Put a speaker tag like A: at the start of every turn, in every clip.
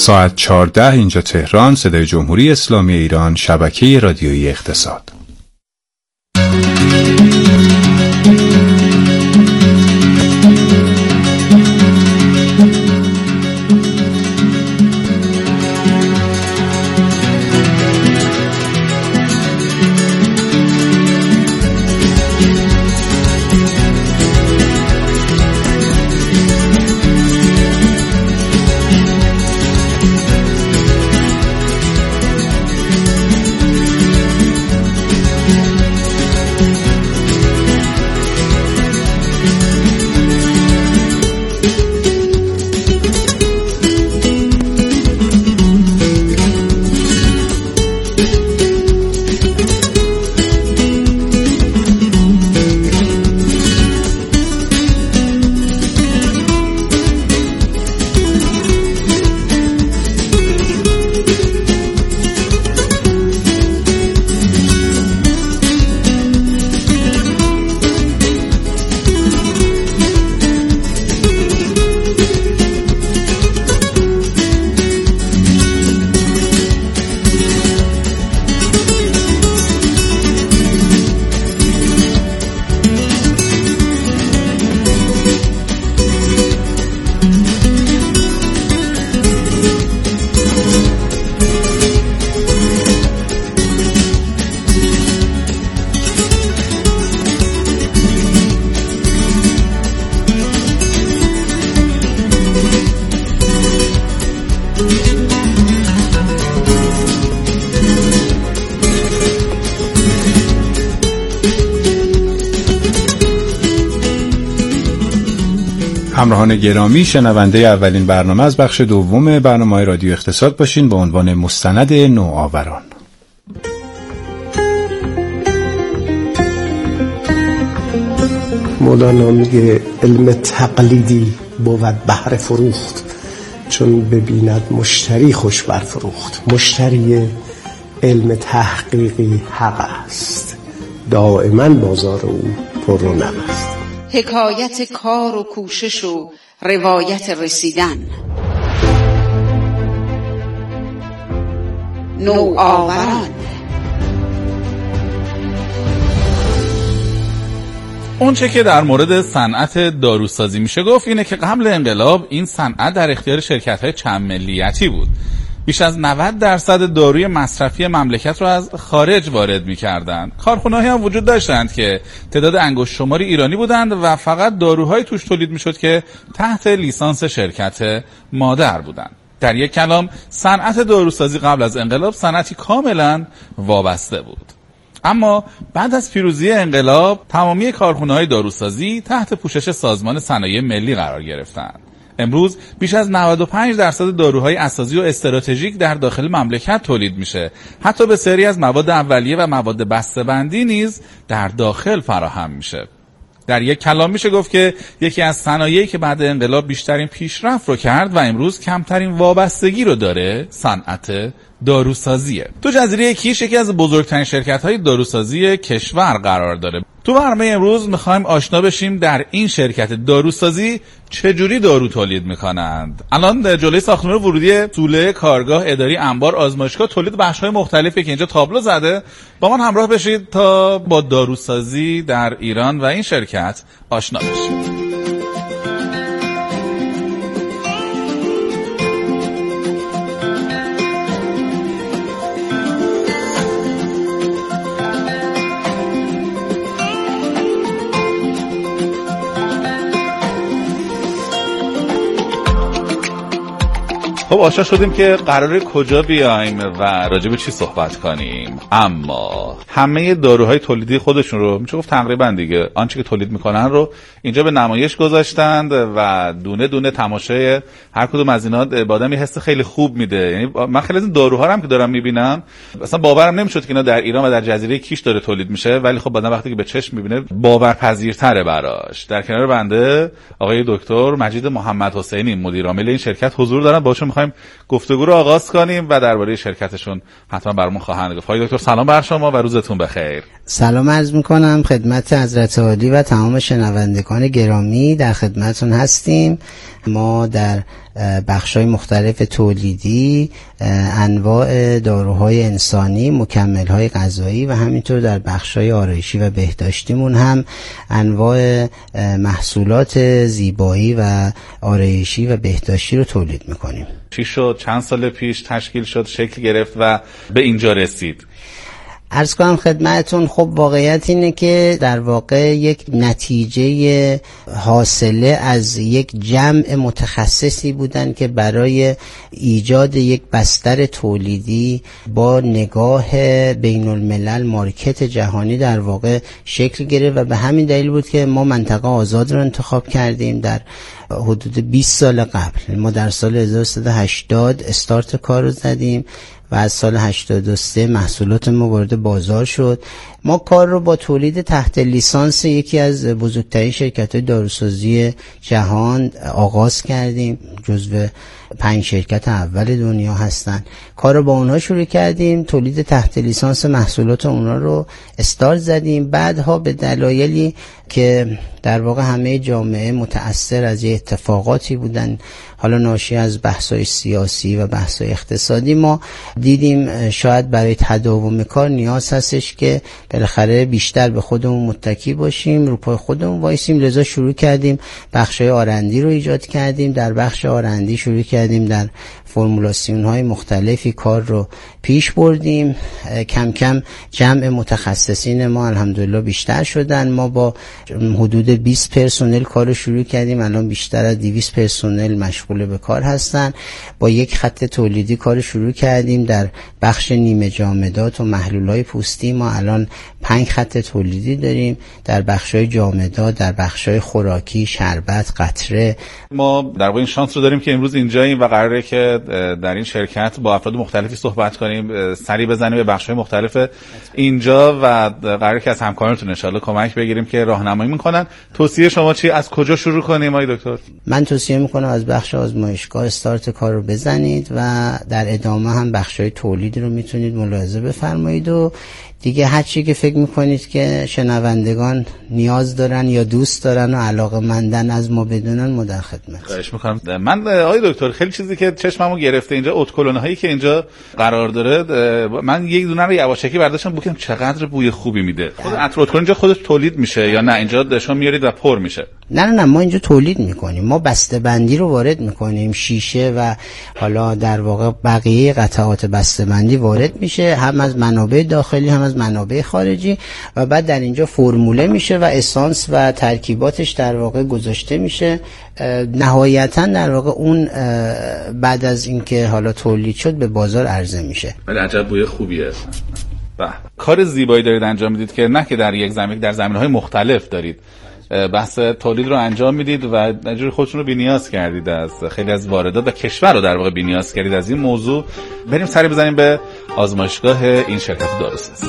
A: ساعت 14 اینجا تهران، صدای جمهوری اسلامی ایران، شبکه رادیویی اقتصاد. همراهان گرامی، شنونده اولین برنامه از بخش دوم برنامه رادیو اقتصاد باشین با عنوان مستند نوآوران.
B: مولانا میگه علم تقلیدی بود بهر فروخت، چون ببیند مشتری خوش برفروخت. مشتری علم تحقیقی حق است، دائما بازار او پر رونق است.
C: حکایت کار و کوشش و روایت رسیدن. نوآوران.
D: اون چه که در مورد صنعت داروسازی میشه گفت اینه که قبل انقلاب این صنعت در اختیار شرکت‌های چند ملیتی بود. بیش از 90% داروی مصرفی مملکت رو از خارج وارد می‌کردند. کارخانه‌هایی هم وجود داشتند که تعداد انگشت شماری ایرانی بودند و فقط داروهای توش تولید می‌شد که تحت لیسانس شرکت مادر بودند. در یک کلام صنعت داروسازی قبل از انقلاب صنعتی کاملا وابسته بود. اما بعد از پیروزی انقلاب تمامی کارخانه‌های داروسازی تحت پوشش سازمان صنایع ملی قرار گرفتند. امروز بیش از 95% داروهای اساسی و استراتژیک در داخل مملکت تولید میشه. حتی به سری از مواد اولیه و مواد بسته‌بندی نیز در داخل فراهم میشه. در یک کلام میشه گفت که یکی از صنایعی که بعد انقلاب بیشترین پیشرفت رو کرد و امروز کمترین وابستگی رو داره صنعت داروسازیه. تو جزیره کیش یکی از بزرگترین شرکت‌های داروسازی کشور قرار داره. تو برنامه امروز میخوایم آشنا بشیم در این شرکت داروسازی چجوری دارو تولید میکنند. الان جلوی ساختمان ورودی سوله کارگاه اداری انبار آزمایشگاه تولید بخش‌های مختلفی که اینجا تابلو زده با من همراه بشید تا با داروسازی در ایران و این شرکت آشنا بشید. خب آشنا شدیم که قراره کجا بیایم و راجع به چی صحبت کنیم. اما همه داروهای تولیدی خودشون رو میشه گفت تقریبا دیگه آنچه که تولید میکنن رو اینجا به نمایش گذاشتند و دونه دونه تماشای هر کدوم از اینا به آدم یه حس خیلی خوب میده. یعنی من خیلی از این داروها رو هم که دارم میبینم اصلا باورم نمیشد که اینا در ایران و در جزیره کیش داره تولید میشه، ولی خب آدم وقتی که به چشم میبینه باورپذیرتره براش. در کنار بنده آقای دکتر مجید محمد حسینی مدیر عامل این شرکت حضور دارن. باهاشون میخوایم گفتگو رو آغاز کنیم و درباره شرکتشون حتما برامون خواهند گفت. آقای دکتر سلام بر شما و روزتون بخیر.
E: سلام عرض میکنم خدمت حضرت عالی و تمام شنوندگان گرامی، در خدمتون هستیم. ما در بخش‌های مختلف تولیدی، انواع داروهای انسانی، مکمل‌های غذایی و همینطور در بخش‌های آرایشی و بهداشتیمون هم انواع محصولات زیبایی و آرایشی و بهداشتی رو تولید می‌کنیم.
D: چی شد؟ چند سال پیش تشکیل شد، شکل گرفت و به اینجا رسید؟
E: عرض کنم خدمتون، خب واقعیت اینه که در واقع یک نتیجه حاصله از یک جمع متخصصی بودن که برای ایجاد یک بستر تولیدی با نگاه بین الملل مارکت جهانی در واقع شکل گرفت و به همین دلیل بود که ما منطقه آزاد رو انتخاب کردیم. در حدود 20 سال قبل ما در سال 1380 استارت کار رو زدیم و از سال 83 محصولات ما وارد بازار شد. ما کار رو با تولید تحت لیسانس یکی از بزرگترین شرکت‌های داروسازی جهان آغاز کردیم. جزو 5 شرکت اول دنیا هستن. کار رو با اونها شروع کردیم، تولید تحت لیسانس محصولات اونها رو استارت زدیم. بعدها به دلایلی که در واقع همه جامعه متأثر از یه اتفاقاتی بودن، حالا ناشی از بحث‌های سیاسی و بحث‌های اقتصادی، ما دیدیم شاید برای تداوم کار نیاز هستش که بالاخره بیشتر به خودمون متکی باشیم، رو پای خودمون وایسیم. لذا شروع کردیم بخش‌های آرندی رو ایجاد کردیم. در بخش آرندی شروع کردیم در فرمولاسیون‌های مختلفی کار رو پیش بردیم. کم کم جمع متخصصین ما الحمدلله بیشتر شدن. ما با حدود 20 پرسنل کار رو شروع کردیم، الان بیشتر از 200 پرسنل مشغول به کار هستن. با یک خط تولیدی کار شروع کردیم. در بخش نیمه جامدات و محلول‌های پوستی ما الان 5 خط تولیدی داریم. در بخش‌های جامدات، در بخش‌های خوراکی، شربت، قطره.
D: ما در واقع این شانس رو داریم که امروز اینجاییم و قراره که در این شرکت با افراد مختلفی صحبت کنیم، سری بزنیم به بخش‌های مختلف اینجا و قراره که از همکارانتون ان شاءالله کمک بگیریم که راهنمایی می‌کنن. توصیه شما چی؟ از کجا شروع کنیم آقای دکتر؟
E: من توصیه می‌کنم از بخش آزمایشگاه استارت کار رو بزنید و در ادامه هم بخش‌های تولید رو میتونید ملاحظه بفرمایید و دیگه هر چی که فکر میکنید که شنوندگان نیاز دارن یا دوست دارن و علاقه‌مندن از ما بدونن ما در خدمت.
D: خواهش میکنم. من آقای دکتر خیلی چیزی که چشممو گرفته اینجا اتکلونه هایی که اینجا قرار داره، من یک دونه رو یواشکی برداشتم بگم چقدر بوی خوبی میده. خود عطر اتکلون اینجا خودش تولید میشه یا نه اینجا شما میارید و پر میشه؟
E: نه ما اینجا تولید میکنیم. ما بسته‌بندی رو وارد میکنیم، شیشه و حالا در واقع بقیه قطعات بسته‌بندی وارد میشه، هم از منابع داخلی هم از منابع خارجی و بعد در اینجا فرموله میشه و اسانس و ترکیباتش در واقع گذاشته میشه. نهایتا در واقع اون بعد از اینکه حالا تولید شد به بازار عرضه میشه.
D: ولی عجب بوی خوبیه. کار زیبایی دارید انجام میدید که نه که در یک زمین، در زمینهای مختلف دارید بحث تولید رو انجام میدید و اینجوری خودتون رو بی‌نیاز کردید از خیلی از واردات و کشور رو در واقع بی‌نیاز کردید از این موضوع. بریم سری بزنیم به آزمایشگاه این شرکت داروسازی.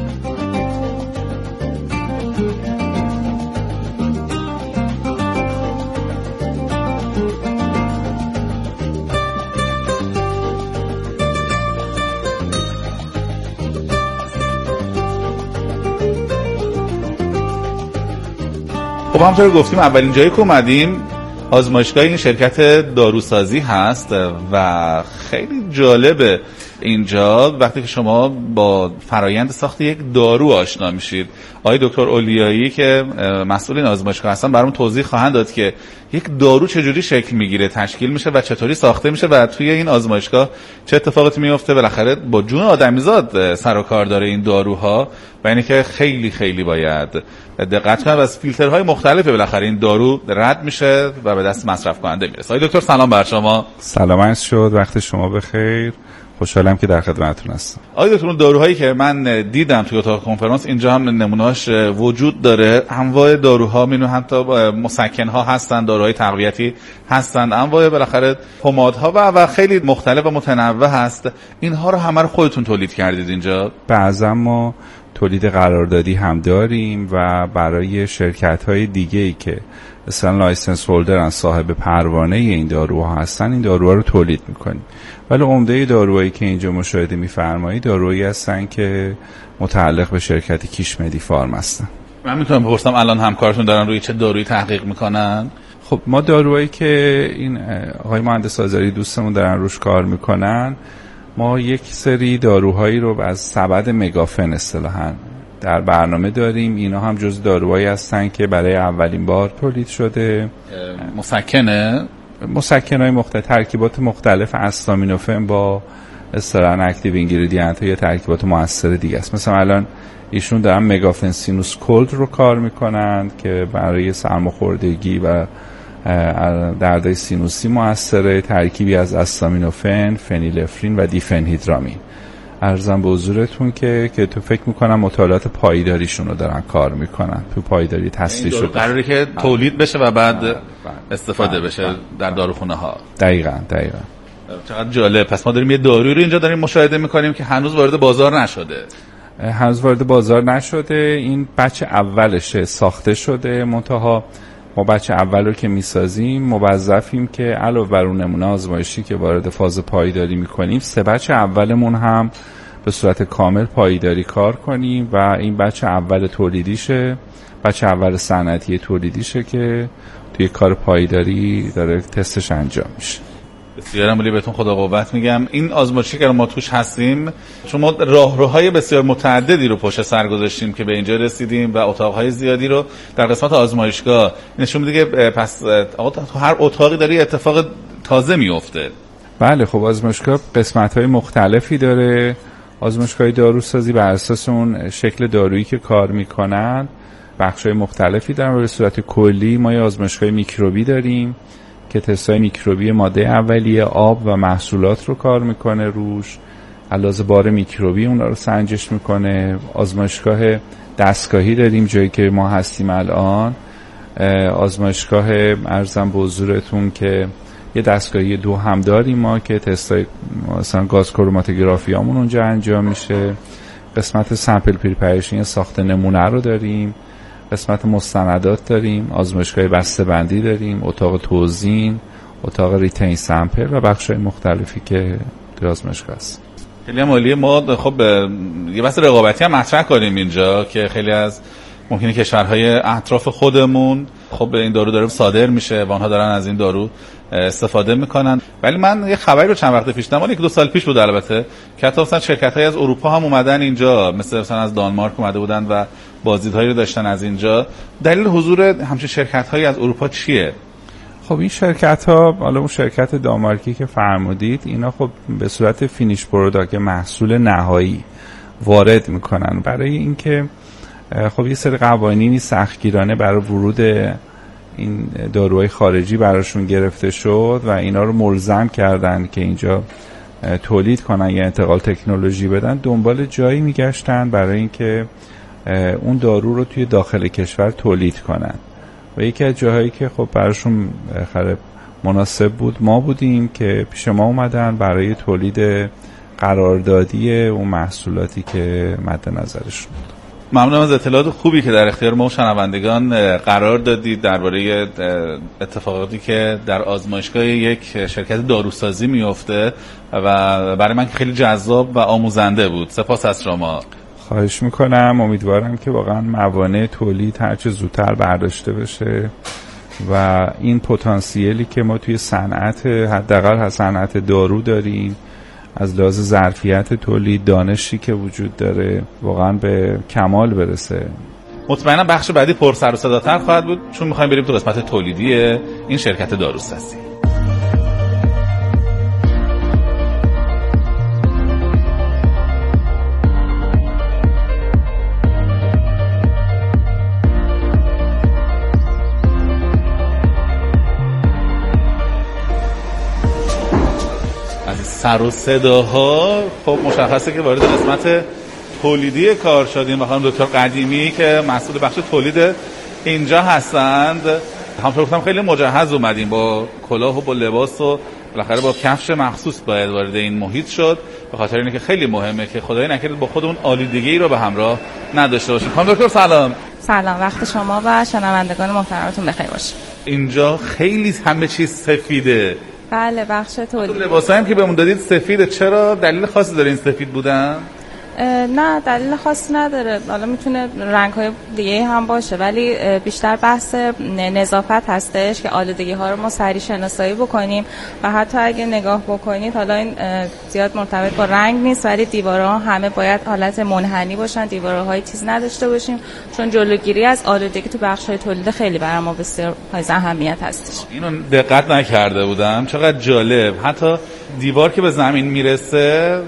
D: خب همونطور گفتیم اولین جایی که اومدیم آزمایشگاه این شرکت داروسازی هست و خیلی جالبه اینجا وقتی که شما با فرایند ساخت یک دارو آشنا میشید. آقای دکتر اولیایی که مسئول این آزمایشگاه هستن برامون توضیح خواهند داد که یک دارو چجوری شکل میگیره، تشکیل میشه و چطوری ساخته میشه و توی این آزمایشگاه چه اتفاقاتی میفته. بالاخره با جون آدمیزاد سر و کار داره این داروها و اینه که خیلی خیلی باید دقت کنید. از فیلترهای مختلف بالاخره این دارو رد میشه و به دست مصرف کننده میرسه. آقای دکتر سلام بر شما.
F: سلام عرض شد، وقت شما بخیر. خوشحالم که در خدمتتون هستم.
D: آقای دکتر اون داروهایی که من دیدم توی اتاق کنفرانس اینجا هم نمونه‌اش وجود داره. انواع داروها مینو حتی مسکن‌ها هستن، داروهای تقویتی هستن، انواع بالاخره پمادها و خیلی مختلف و متنوع هست. اینها رو همه رو خودتون تولید کردید اینجا؟
F: بعضا ما تولید قراردادی هم داریم و برای شرکت‌های دیگه‌ای که مثلا لایسنس هولدرن، صاحب پروانه این داروها هستن، این داروها رو تولید می‌کنیم. ولی عمده داروهایی که اینجا مشاهده می‌فرمایید داروهایی هستن که متعلق به شرکت کیش مدی فارم هستن.
D: من میتونم بپرسم الان همکارتون دارن روی چه دارویی تحقیق میکنن؟
F: خب ما داروهایی که این آقای مهندس آذری دوستمون دارن روش کار میکنن، ما یک سری داروهایی رو از سبد مگافن اصطلاحاً در برنامه داریم. اینا هم جز داروهایی هستن که برای اولین بار تولید شده. مسکن‌های مختلف، ترکیبات مختلف استامینوفن با اصطلاحاً اکتیو اینگریدینت یا ترکیبات مؤثر دیگه است. مثلا الان ایشون دارن مگافن سینوس کولد رو کار میکنن که برای سرماخوردگی و دردهای سینوسی مؤثره، ترکیبی از استامینوفن، فنیلفرین و دیفنهیدرامین. عرضم به حضورتون که تو فکر میکنم مطالعات پایداریشون رو دارن کار میکنن، تو پایداری تصریح شده،
D: قراره که تولید بشه و بعد استفاده بشه در داروخونه ها.
F: دقیقاً.
D: چقدر جالب. پس ما داریم یه دارویی رو اینجا داریم مشاهده میکنیم که هنوز وارد بازار نشده. این بچه اولشه، ساخته شده، منتها ما بچه اول رو که میسازیم موظفیم که علاوه بر اون نمونه آزمایشی که وارد فاز پایداری میکنیم، 3 بچه اولمون هم به صورت کامل پایداری کار کنیم و این بچه اول تولیدیشه، بچه اول صنعتی تولیدیشه که توی کار پایداری داره تستش انجام میشه. بسیار عالی، بهتون خدا قوت میگم. این آزمایشی که ما توش هستیم، چون ما راهروهای بسیار متعددی رو پشت سر گذاشتیم که به اینجا رسیدیم و اتاقهای زیادی رو در قسمت آزمایشگاه نشون میده که پس آقا تو هر اتاقی داره اتفاق تازه میفته.
F: بله، خب آزمایشگاه قسمت‌های مختلفی داره. آزمایشگاه داروسازی بر اساس اون شکل دارویی که کار میکنن بخش‌های مختلفی دارن و به صورت کلی ما یه آزمایشگاه میکروبی داریم که تستای میکروبی ماده اولیه، آب و محصولات رو کار میکنه روش، علاوه بار میکروبی اونا رو سنجش میکنه. آزمایشگاه دستگاهی داریم جایی که ما هستیم الان، آزمایشگاه ارزم به حضورتون که یه دستگاهی 2 هم داریم ما که تستای مثلا گاز کروماتوگرافیامون اونجا انجام میشه. قسمت سامپل پریپریشن ساخت نمونه رو داریم، قسمت مستندات داریم، آزمایشگاه بسته‌بندی داریم، اتاق توزیع، اتاق ریتین سامپل و بخش‌های مختلفی که توی آزمایشگاه هست.
D: خیلی عالیه. ما خب یه بحث رقابتی هم مطرح کنیم اینجا که خیلی از ممکنه کشورهای اطراف خودمون خب این دارو داره صادر میشه و آنها دارن از این دارو استفاده میکنن، ولی من یه خبری رو چند وقت پیش دیدم، 1-2 سال پیش بود البته، که حتی مثلا شرکت‌های از اروپا هم اومدن اینجا، مثلا از دانمارک اومده بودن و بازدیدهایی رو داشتن از اینجا. دلیل حضور همچین شرکت‌هایی از اروپا چیه؟
F: خب این شرکت‌ها، حالا اون شرکت دانمارکی که فرمودید، اینا خب به صورت فینیش پروداکت محصول نهایی وارد میکنن برای اینکه خب یه سری قوانینی سختگیرانه برای ورود این داروهای خارجی براشون گرفته شد و اینا رو ملزم کردن که اینجا تولید کنن یا انتقال تکنولوژی بدن. دنبال جایی میگشتن برای اینکه اون دارو رو توی داخل کشور تولید کنن و یکی از جاهایی که خب براشون مناسب بود ما بودیم که پیش ما اومدن برای تولید قراردادی اون محصولاتی که مد نظرشون بود.
D: ممنونم از اطلاعات خوبی که در اختیار ما و شنوندگان قرار دادید درباره اتفاقاتی که در آزمایشگاه یک شرکت داروسازی میفته و برای من خیلی جذاب و آموزنده بود. سپاس از شما.
F: خواهش میکنم. امیدوارم که واقعا موانع تولید هرچه زودتر برداشته بشه و این پتانسیلی که ما توی صنعت حداقل صنعت دارو داریم از لحاظ ظرفیت تولید، دانشی که وجود داره واقعا به کمال برسه.
D: مطمئنم بخش بعدی پر سر و صداتر خواهد بود چون میخوایم بریم تو قسمت تولیدی این شرکت داروسازی. سر و صداها خب مشخصه که وارد قسمت تولیدی کار شدیم و خانم دکتر قدیمی که مسئول بخش تولید اینجا هستند. همونطور گفتم خیلی مجهز اومدیم با کلاه و با لباس و بالاخره با کفش مخصوص باید وارد این محیط شد، به خاطر اینه که خیلی مهمه که خدای نکرده با خودمون آلودگی رو به همراه نداشته باشیم. خانم دکتر سلام.
G: سلام، وقت شما و شنوندگان محترمتون بخیر باشه.
D: اینجا خیلی همه چیز سفیده.
G: بله، بخش تولید.
D: لباسایی هم که بهمون دادید سفیده، چرا دلیل خاصی داره این سفید بودن؟
G: نه دلیل خاصی نداره. حالا میتونه رنگ‌های دیگه هم باشه ولی بیشتر بحث نظافت هستش که آلودگی‌ها رو ما سریع شناسایی بکنیم و حتی اگه نگاه بکنید حالا این زیاد مرتبط با رنگ نیست ولی دیوارها همه باید حالت منحنی باشن، دیوارهای تیز نداشته باشیم چون جلوگیری از آلودگی تو بخش‌های تولید خیلی برای ما بسیار حائز اهمیت هستش.
D: اینو دقت نکرده بودم، چقدر جالب. حتی دیوار که به زمین میرسه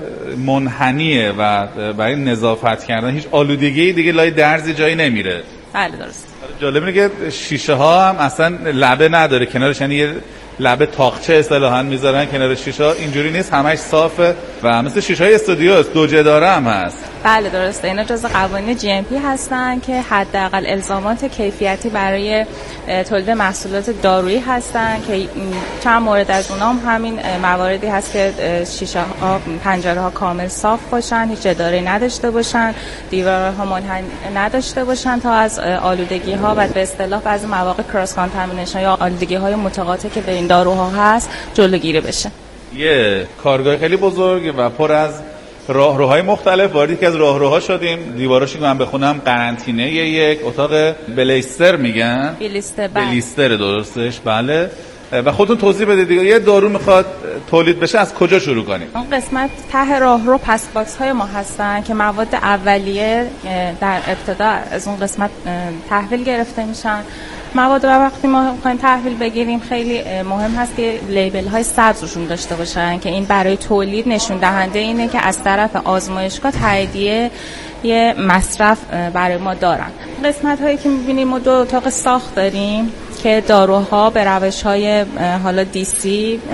D: منحنیه و برای نظافت کردن هیچ آلودگی دیگه لای درزی جایی نمیره.
G: بله درست.
D: جالب اینه که شیشه ها هم اصلا لبه نداره کنارش، یعنی یه لبه تاقچه اصطلاحاً میذارن کنار شیشه ها، اینجوری نیست، همش صافه و مثل شیشه های استودیو است، دو جداره هم هست.
G: بله درسته. اینا جزء قوانین GMP هستن که حداقل الزامات کیفیتی برای تولید محصولات دارویی هستن که چند مورد از اونها هم همین مواردی هست که شیشه ها پنجره ها کامل صاف باشن، هیچ جداره نداشته باشن، دیوارها منحنی نداشته باشن تا از آلودگی ها و به اصطلاح بعضی مواقع کراس کانتامینیشن یا آلودگی های متقاطع که به این داروها هست جلوگیری بشه.
D: یه کارگاه خیلی بزرگ و پر از راهروهای مختلف. وارد یکی از راهروها شدیم، دیواراشو که من بخونم قرنطینه یک اتاق بلیستر میگن، بلیستر درستش، بله. و خودتون توضیح بدید دیگه، یه دارو میخواد تولید بشه از کجا شروع کنیم؟
G: اون قسمت ته راهرو پس باکس های ما هستن که مواد اولیه در ابتدا از اون قسمت تحویل گرفته میشن. مواد رو وقتی ما می‌خوایم تحویل بگیریم خیلی مهم هست که لیبل های سبز روشون داشته باشن که این برای تولید نشون دهنده اینه که از طرف آزمایشگاه تاییدیه یه مصرف برای ما دارن. قسمت هایی که می‌بینیم ما دو اتاق ساخت داریم که داروها به روش‌های حالا DC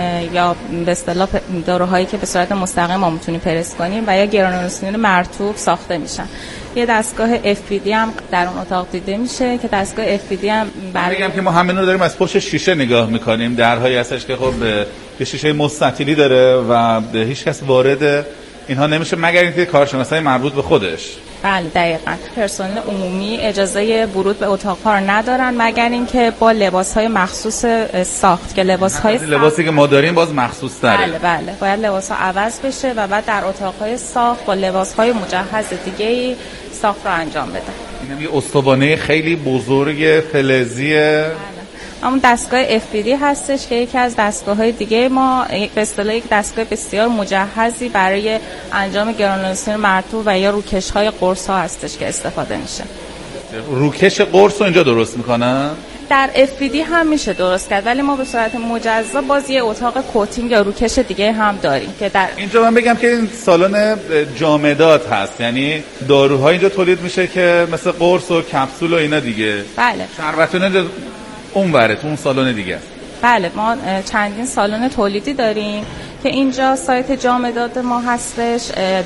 G: یا به اصطلاح داروهایی که به صورت مستقیم ما میتونیم پرس کنیم و یا گرانولوسیون مرطوب ساخته میشن. یه دستگاه FPD هم در اون اتاق دیده میشه که دستگاه FPD هم
D: بگم که ما همین رو داریم از پشت شیشه نگاه میکنیم، درهایی هستش که خب یه شیشه مستطیلی داره و هیچ کس وارد اینها نمیشه مگر اینکه کارشناسای مربوط به خودش.
G: بله دقیقاً. پرسنل عمومی اجازه ورود به اتاق‌ها رو ندارن مگر اینکه با لباس‌های مخصوص ساخت که لباسی
D: که ما داریم باز مخصوص تره.
G: بله باید لباس‌ها عوض بشه و بعد در اتاق‌های ساخت با لباس‌های مجهز دیگه‌ای ساخت رو انجام بدن.
D: اینم یه استوانه خیلی بزرگ فلزیه.
G: همون دستگاه FPD هستش که یکی از دستگاه‌های دیگه ما به اصطلاح یک دستگاه بسیار مجهزی برای انجام گرانولوسیون مرطوب و یا روکش‌های قرص‌ها هستش که استفاده میشه.
D: روکش قرص رو اینجا درست میکنن؟
G: در FPD هم میشه درست کرد ولی ما به صورت مجزا باز یه اتاق کوتینگ یا روکش دیگه هم داریم که در
D: اینجا من بگم که این سالن جامدات هست، یعنی داروها اینجا تولید میشه که مثل قرص و کپسول و اینا دیگه.
G: بله.
D: شربتونه اینجا اونوره تو اون سالن دیگه است.
G: بله ما چندین سالن تولیدی داریم که اینجا سایت جامدات ما هستش،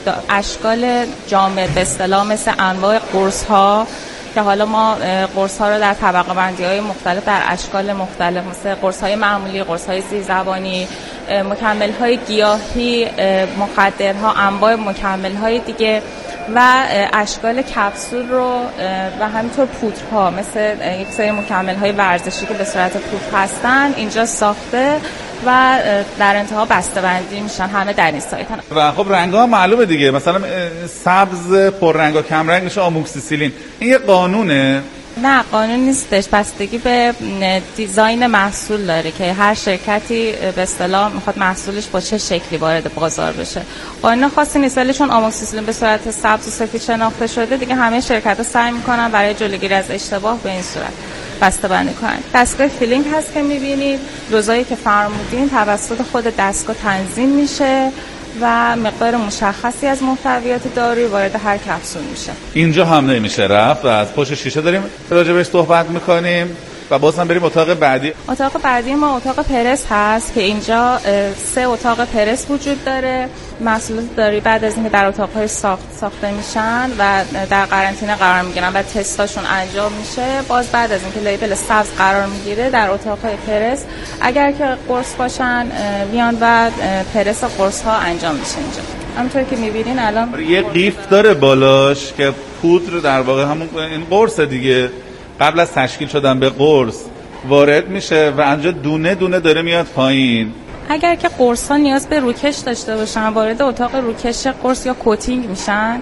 G: اشکال جامد به اصطلاح مثل انواع قرص ها که حالا ما قرص ها رو در طبقه بندی های مختلف در اشکال مختلف مثل قرص های معمولی، قرص های زیرزبانی، مکمل های گیاهی، مخدرها، انواع مکمل های دیگه و اشکال کپسول رو و همینطور پودرها مثل یک سری مکمل های ورزشی که به صورت پودر هستن اینجا ساخته و در انتها بسته‌بندی میشن، همه در این سایت هستن.
D: و خب رنگ‌ها معلومه دیگه، مثلا سبز پررنگ و کم رنگ میشه آموکسیسیلین. این یه قانونه؟
G: نه قانون نیستش، بستگی به دیزاین محصول داره که هر شرکتی به اصطلاح میخواد محصولش با چه شکلی وارد بازار بشه. قانون خاصی نیست ولی چون آموکسیسیلین به صورت سبز و سفید شناخته شده دیگه همه شرکت‌ها سعی میکنن برای جلوگیری از اشتباه به این صورت بسته‌بندی کنن. دستگاه فیلینگ هست که میبینید، دوزایی که فرمودین توسط خود دستگاه تنظیم میشه و مقدار مشخصی از محتویات دارویی وارد هر کپسول میشه.
D: اینجا هم نمیشه رفت و از پشت شیشه داریم راجع بهش صحبت میکنیم و باز هم بریم اتاق بعدی.
G: اتاق بعدی ما اتاق پرس هست که اینجا 3 اتاق پرس وجود داره. محصولات دارویی بعد از اینکه در اتاق‌های ساخته میشن و در قرنطینه قرار میگیرن و تستاشون انجام میشه، باز بعد از اینکه لیبل سبز قرار میگیره در اتاق‌های پرس اگر که قرص باشن میان و پرس قرص‌ها انجام میشه. اینجا همونطور که میبینین الان
D: یه قیف داره بالاش که پودر در واقع همون این قرص دیگه قبل از تشکیل شدن به قرص وارد میشه و انجا دونه دونه داره میاد پایین.
G: اگر که قرص‌ها نیاز به روکش داشته باشن وارد اتاق روکش قرص یا کوتینگ میشن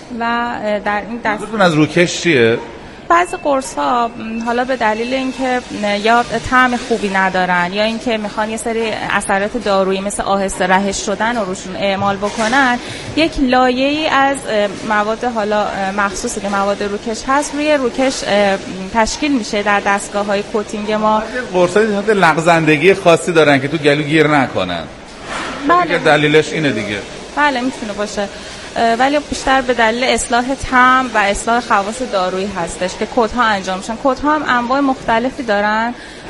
G: و در این
D: دستتون از روکش چیه؟
G: بعضی قرص‌ها حالا به دلیل اینکه یا طعم خوبی ندارن یا اینکه میخوان یه سری اثرات دارویی مثل آهسته رهش شدن رو روشون اعمال بکنن، یک لایه‌ای از مواد حالا مخصوصی که مواد روکش هست روی روکش تشکیل میشه در دستگاه‌های کوتینگ ما.
D: قرص‌های لغزندگی خاصی دارن که تو گلو گیر نکنن.
G: بله.
D: دلیلش اینه دیگه.
G: بله میتونه باشه، ولی بیشتر به دلیل اصلاح طعم و اصلاح خواص دارویی هستش که کدها انجام میشن. کدها هم انواع مختلفی دارن،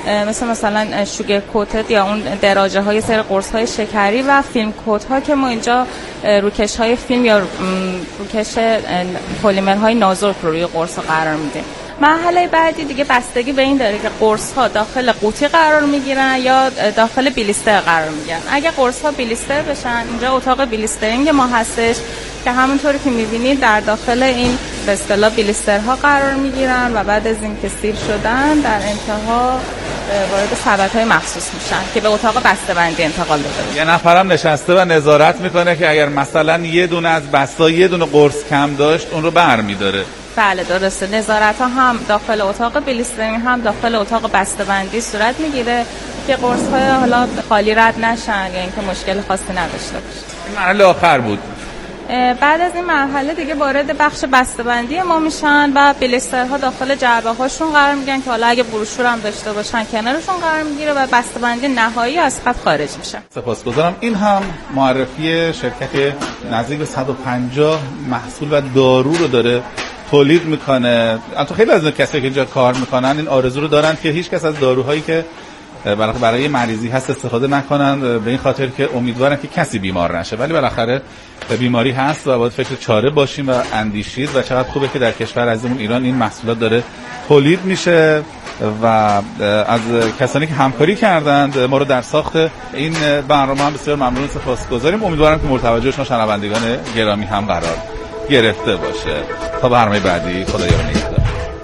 G: مثلا شوگر کوتد یا اون دراجه های سر قرص های شکری و فیلم کدها که ما اینجا روکش های فیلم یا روکش پلیمرهای نازک رو روی قرص قرار میدیم. مرحله بعدی دیگه بستگی به این داره که قرص ها داخل قوطی قرار میگیرن یا داخل بلیستر قرار میگیرن. اگه قرص ها بلیستر بشن، اینجا اتاق بلیسترینگ ما هستش که همونطوری که میبینید در داخل این به اصطلاح بلیسترها قرار میگیرن و بعد از اینکه سیر شدن در انتها وارد سبدهای مخصوص میشن که به اتاق بسته‌بندی انتقال داده.
D: یه نفرم نشسته و نظارت میکنه که اگر مثلا یه دونه از بستا یه دونه قرص کم داشت اون رو برمی‌داره.
G: بله درسته، نظارت ها هم داخل اتاق بلیسترینگ هم داخل اتاق بسته‌بندی صورت میگیره که قرص های حالا خالی رد نشن یا اینکه مشکل خاصی نداشته باشه.
D: این مرحله آخر بود.
G: بعد از این مرحله دیگه وارد بخش بسته‌بندی ما میشن و بلیسترها داخل جعبه هاشون قرار میگیرن که حالا اگه بروشور هم داشته باشن کنارشون قرار میگیره و بسته‌بندی نهایی از خط خارج میشه.
D: سپاسگزارم. این هم معرفی شرکت نزدیک به 150 محصول و دارو رو داره تولید میکنه. البته خیلی از کسایی که اینجا کار میکنن این آرزو رو دارن که هیچ کس از داروهایی که برای مریضی هست استفاده نکنن، به این خاطر که امیدوارن که کسی بیمار نشه، ولی بالاخره بیماری هست و باید فکر چاره باشیم و اندیشید و چقدر خوبه که در کشور عزیزمون ایران این محصولات داره تولید میشه و از کسانی که همکاری کردند ما رو در ساخت این برنامه هم بسیار ممنون سپاسگزاریم. امیدوارم که مورد توجه شما شنوندگان گرامی هم قرار گرفته باشه. تا برنامه بعدی، خدا یار نگهدار.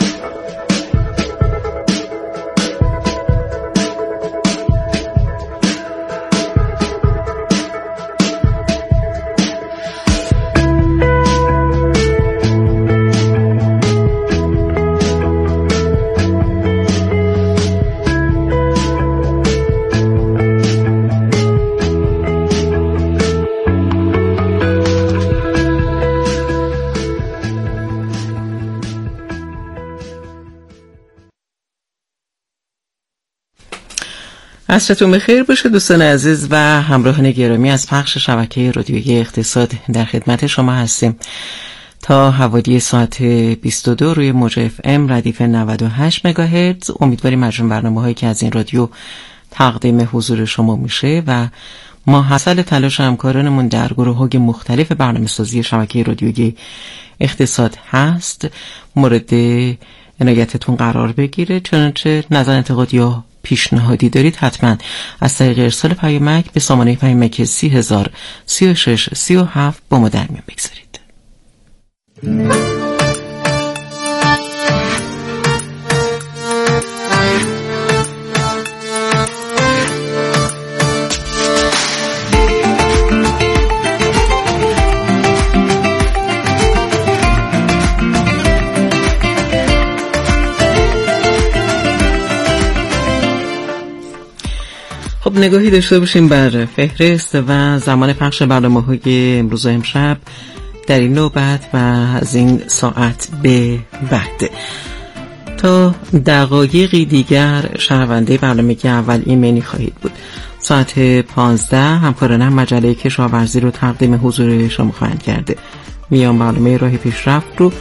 H: عصرتون بخیر باشه دوستان عزیز و همراهان گرامی. از پخش شبکه رادیویی اقتصاد در خدمت شما هستیم تا حوالی ساعت 22 روی موج FM ردیف 98 مگاهرتز. امیدواریم مجموع برنامه‌هایی که از این رادیو تقدیم حضور شما میشه و ما حاصل تلاش همکارانمون در گروه‌های مختلف برنامه‌سازی شبکه رادیویی اقتصاد هست مورد عنایتتون قرار بگیره. چنانچه نظر، انتقاد یا پیشنهادی دارید حتما از طریق ارسال پیامک به سامانه پیامک 30,036 37 با ما در میون بگذارید. خب نگاهی داشته باشیم بر فهرست و زمان پخش برنامه‌های امروز و امشب در این نوبت و از این ساعت به بعد. تا دقایقی دیگر شنونده برنامه اول ایمنی خواهید بود. ساعت 15 همکارانم مجله کشاورزی رو تقدیم حضور شما خواهند کرده. میان برنامه راه پیشرفت رو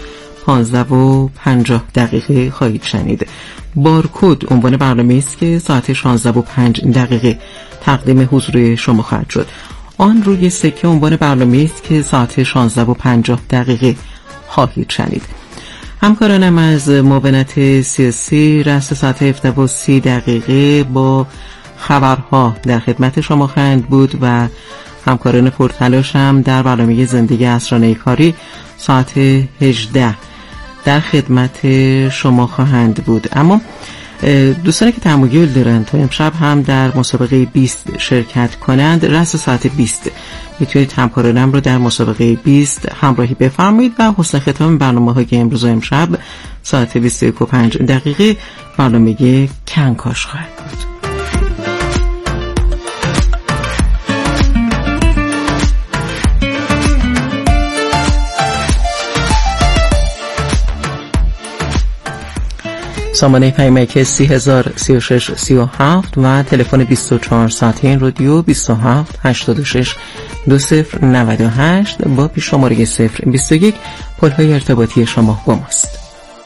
H: 15:50 خواهید شنید. بارکد عنوان برنامه است که ساعت 16:05 تقدیم حضور شما خواهد شد. آن روی سکه عنوان برنامه است که ساعت 16:50 خواهید شنید. همکارانم از معاونت سیاسی رأس ساعت 17:30 با خبرها در خدمت شما خواهند بود و همکاران پرتلاش هم در برنامه زندگی عصرانه کاری ساعت 18 در خدمت شما خواهند بود. اما دوستانی که تمایل دارند تا امشب هم در مسابقه 20 شرکت کنند، رأس ساعت 20 میتونید همکارانم رو در مسابقه 20 همراهی بفرمایید و حسن ختام برنامه‌های امروز و امشب ساعت 21:05 برنامه کنکاش خواهد بود. سامانه پیامک 303637 و تلفن 24 ساعته این رادیو 27 86 2098 با پیش شماره 021 پل‌های ارتباطی شما با ماست.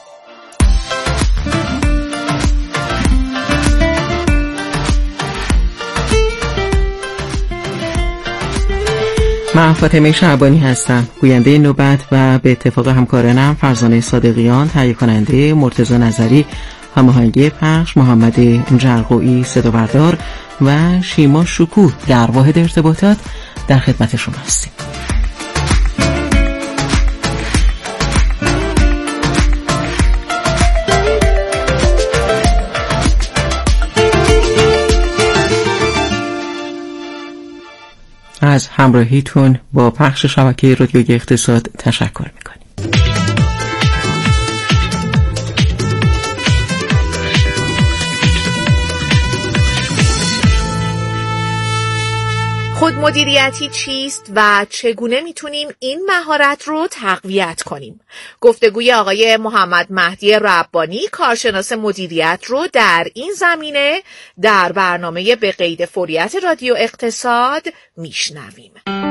H: من فاطمه شعبانی هستم، گوینده نوبت و به اتفاق همکارانم فرزانه صادقیان، تهیه کننده مرتضی نظری، هماهنگی پخش محمد جرقویی، صدا بردار و شیما شکوه در واحد ارتباطات در خدمت شما هستیم. از همراهیتون با پخش شبکه رادیوی اقتصاد تشکر میکنیم.
I: خودمدیریتی چیست و چگونه میتونیم این مهارت رو تقویت کنیم؟ گفتگوی آقای محمد مهدی ربانی، کارشناس مدیریت رو در این زمینه در برنامه به قید فوریت رادیو اقتصاد میشنویم.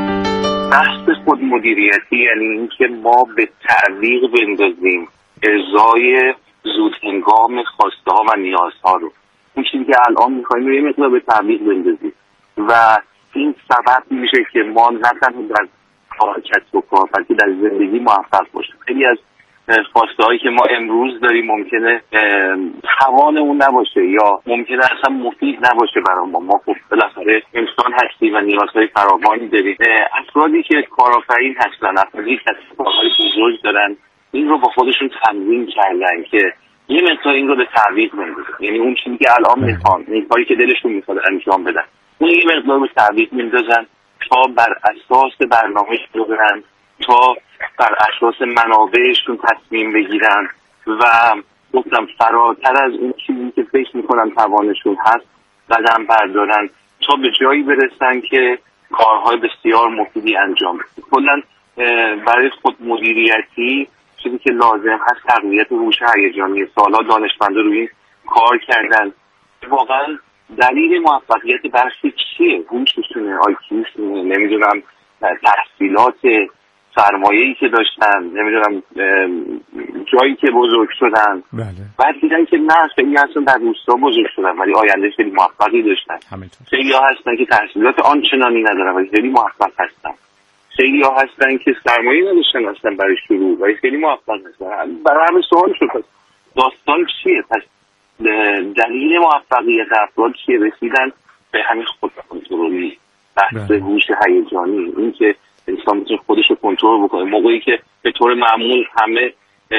J: بحث خودمدیریتی یعنی اینکه ما به تعویق بندازیم ارضای زود هنگام خواسته ها و نیازها رو. اون چیزی که الان میخوایم رو یه مقدار به تعویق بندازیم و این سبب میشه که ما نه تنها در کسب و کار بلکه در زندگی موفق باشیم. خیلی از خواسته هایی که ما امروز داریم ممکنه توان اون نباشه یا ممکنه اصلا مفید نباشه برای ما خب بالاخره انسان هستیم و نیازهای فراوانی داریم. افرادی که کارآفرین هستن، افرادی که کسب و کارهای بزرگ دارن، این رو با خودشون تمرین کردن که یه مقدار این رو به تعویق بندازن. یعنی اون چیزی که الان میخوان، این کاری که دلشون میخواد انجام بدن، اون یه مقدار به تعویق میندازن تا بر اساس برنامه‌شون برن، تا بر اساس منابعشون تصمیم بگیرن و گفتم فراتر از اون چیزی که فکر میکنن توانشون هست قدم بردارن تا به جایی برسن که کارهای بسیار مفیدی انجام بدن. کلاً برای خود مدیریتی چیزی که لازم هست تقویت هوش هیجانی. سالها دانشمندا روی این کار کردن. واقعا دلیل موفقیت برخی چیه؟ هوششونه، آیکیوشونه، نمیدونم تحصیلات، سرمایه‌ای که داشتن، نمیدونم جایی که بزرگ شدن. بعد دیدن که نه، خیلی هستن در روستا بزرگ شدن ولی آینده خیلی موفقی داشتن. خیلی ها هستن که تحصیلات آنچنانی ندارن ولی خیلی موفق هستن. خیلی ها هستن که سرمایه نداشتن هستن برای شروع ولی خیلی موفق هستن. برای همه سوال شد داستان چیه؟ پس دلیل موفقیت افراد چیه؟ رسیدن به همین خودکنترلی، بحث هوش هیجانی، این که انسان میتونه خودش رو کنترل بکنه. موقعی که به طور معمول همه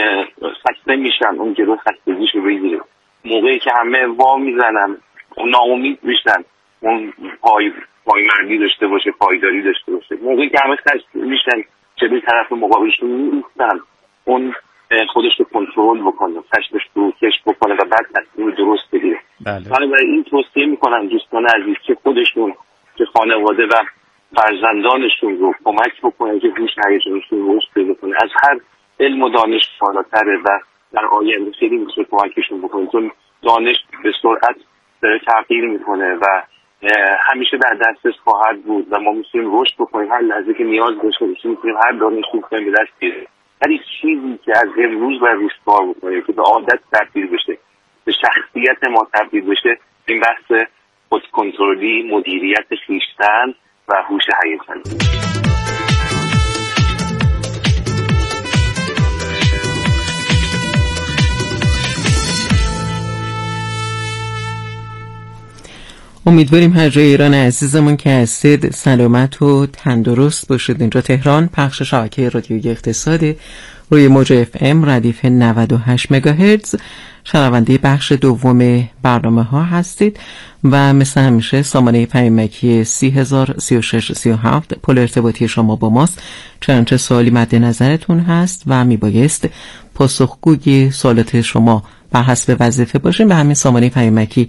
J: خسته میشن اون جلو خستگیش رو بگیره. موقعی که همه وا میزنن اون ناامید میشن اون پایمردی داشته باشه، پایداری داشته باشه. موقعی که همه خسته میشن جلوی طرف مقابلشون نیستن اون خودش رو کنترل بکنه، خشمش رو کش بکنه و بعد تصمیم درست بگیره. برای این توصیه میکنن دوستان عزیز که خودشون، که خانواده و فرزندانشون رو کمک بکنن که هوش هیجانشون رشد پیدا کنه. از هر علم و دانش بالاتره و در آینده خیلی میتونه کمکشون بکنه، چون دانش به سرعت داره تغییر میکنه و همیشه در دسترس خواهد بود و ما میتونیم رشد بکنیم. هر لحظه که نیاز داشته باشیم میتونیم هر دانشی به دست بیاریم. ولی چیزی که از امروز و روز کار بکنه که به عادت تبدیل بشه، به شخصیت ما تبدیل بشه، این بحث خودکنترلی، مدیریت خویشتن و هوش هیجانی.
H: امیدواریم هر جای ایران عزیزمون که هستید سلامت و تندرست باشید. اینجا تهران، پخش شبکه رادیویی اقتصاد روی موج FM ردیف 98 مگاهرتز شنونده بخش دوم برنامه ها هستید و مثل همیشه سامانه پیامکی 303637 پل ارتباطی شما با ماست. چنانچه سوالی مد نظرتون هست و میبایست پاسخگوی سوالات شما بر حسب وظیفه باشیم، به همین سامانه پیامکی